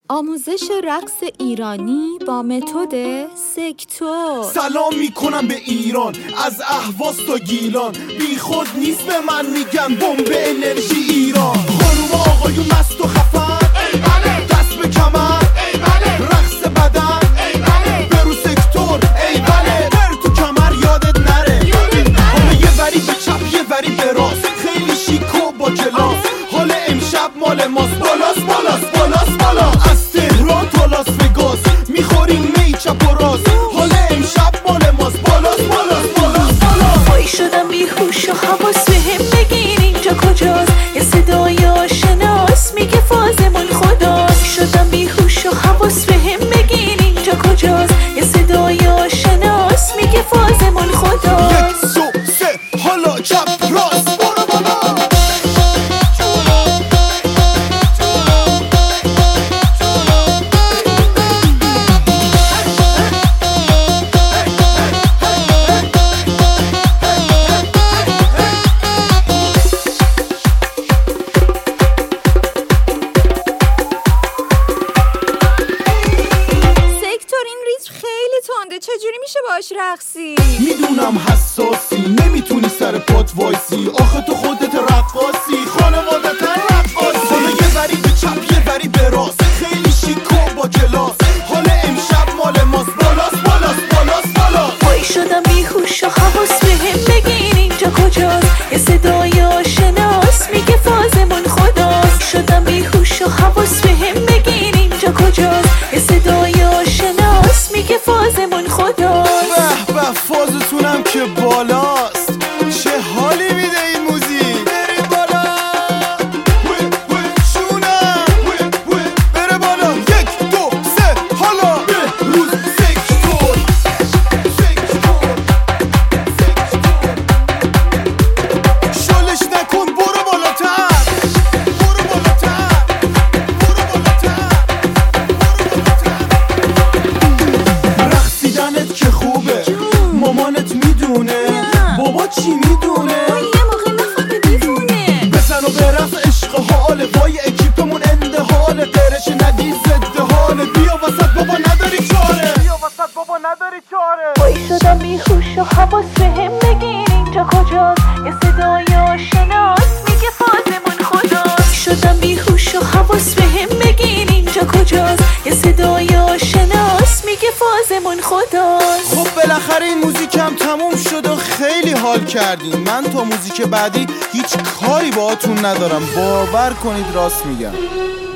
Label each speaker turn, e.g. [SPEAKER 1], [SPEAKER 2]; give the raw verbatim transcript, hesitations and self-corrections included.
[SPEAKER 1] آموزش رقص ایرانی با متد سکتور.
[SPEAKER 2] سلام میکنم به ایران، از اهواز تا گیلان. بی خود نیست به من میگن بمب انرژی ایران. خانوم آقایون مست و خفن، ای بله. دست به کمر، ای بله. رقص بدن، ای بله. برو سکتور، ای بله. در تو کمر یادت نره، حالا یه وری به چپ یه وری به راست، خیلی شیک و با کلاس. حال امشب مال ماست، بالاس بالاس بالاس بالا. از تهران تا لاس وگاس میخوریم می چپ و راست. حال امشب مال ماست، بالاس بالاس بالاس بالا.
[SPEAKER 3] وای شدم بیهوش و حواس بهم بگیر اینجا کجاست. یه صدای آشناس میگه فازمون خداست. شدم بیهوش و حواس بهم بگیر اینجا کجاست. یه صدای آشناس میگه فازمون خداست.
[SPEAKER 2] یک سو سه حالا چپ راست برو بالا.
[SPEAKER 1] چجوری میشه باش رقصی؟
[SPEAKER 2] میدونم حساسی، نمیتونی سر پات وایسی. آخه تو خودت رقاصی، خانوادت رقاصی. حالا یه وری به چپ یه وری به راست، خیلی شیک و با کلاس. حالا امشب مال ماست، بالاس بالاس بالاس بالا.
[SPEAKER 3] وای شدم بیهوش و حواس بهم بگیر اینجا کجاست. یه صدای آشناس میگه فازمون خداست. شدم بیهوش و حواس بهم بگیر اینجا کجاست. یه صدای آشناس میگه فازمون خداست.
[SPEAKER 2] به به فازتونم که بالاست، چه حالی میده این موزیک. بره بالا شونم، بره بالا. یک دو سه حالا به روز سکتور سکتور سکتور. شلش نکن برو بالاتر، برو بالاتر برو بالاتر برو بالاتر. رقصیدنت که خوبه، مامانت میدونه، بابا چی میدونه.
[SPEAKER 3] یه موقع نفهمه دیوونه.
[SPEAKER 2] بزن و برقص عشق حاله، وای اکیپمون انده حاله. قرش ندی زده حاله، بیا وسط بابا نداری چاره، بیا وسط بابا نداری چاره.
[SPEAKER 3] وای شدم بیهوش و حواس بهم بگیر اینجا کجاست. یه صدای آشناس میگه فازمون خداست. شدم بیهوش و حواس بهم بگیر اینجا کجاست. یه صدای آشناس میگه فازمون خداست.
[SPEAKER 2] خب بالاخره این موزیکم تموم شد و خیلی حال کردین. من تا موزیک بعدی هیچ کاری باهاتون ندارم، باور کنید راست میگم.